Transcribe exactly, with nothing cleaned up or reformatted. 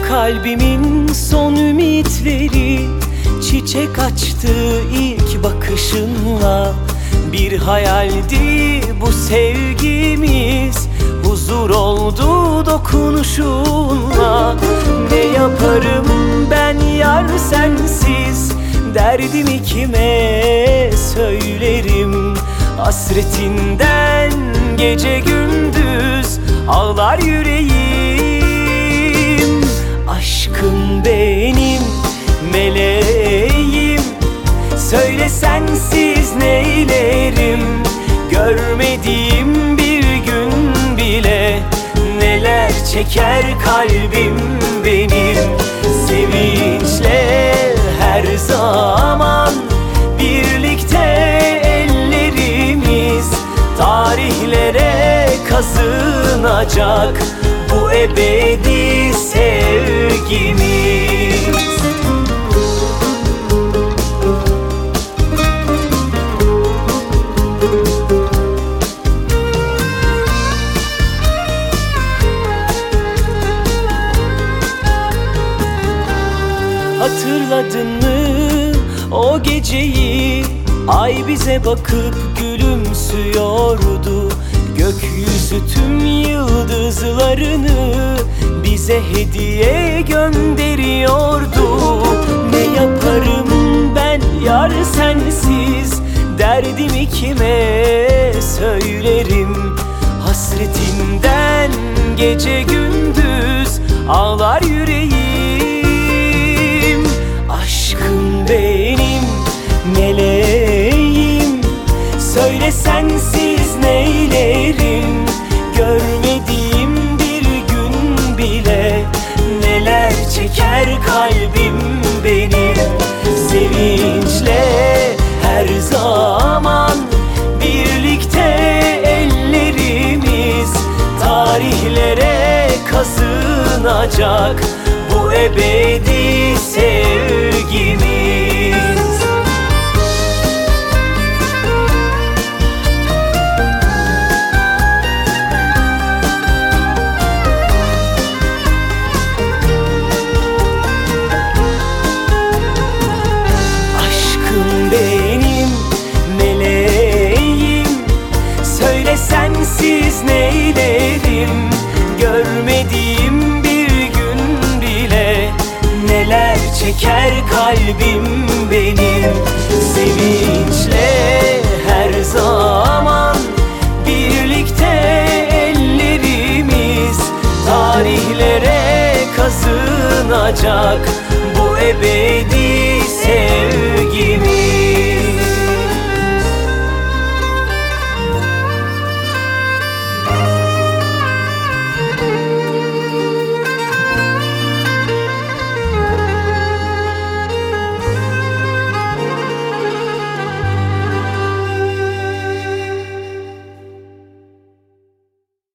Kalbimin son ümitleri çiçek açtı ilk bakışınla. Bir hayaldi bu sevgimiz, huzur oldu dokunuşunla. Ne yaparım ben yar sensiz, derdimi kime söylerim? Hasretinden gece gündüz ağlar yüreğim. Aşkım benim, meleğim, söyle sensiz neylerim? Görmediğim bir gün bile neler çeker kalbim benim. Sevinçle her zaman birlikte ellerimiz, tarihlere kazınacak bu ebedi sevgimiz. Hatırladın mı o geceyi? Ay bize bakıp gülümsüyordu. Gökyüzü tüm yıldızlarını bize hediye gönderiyordu. Ne yaparım ben yar sensiz, derdimi kime söylerim? Hasretinden gece gündüz ağlar yüreğim. Aşkım benim, meleğim, söyle sensiz neylerim? Görmediğim bir gün bile neler çeker kalbim benim. Sevinçle her zaman birlikte ellerimiz, tarihlere kazınacak bu ebedi sevgimiz. Sensiz neylerim? Görmediğim bir gün bile neler çeker kalbim benim. Sevinçle her zaman birlikte ellerimiz, tarihlere kazınacak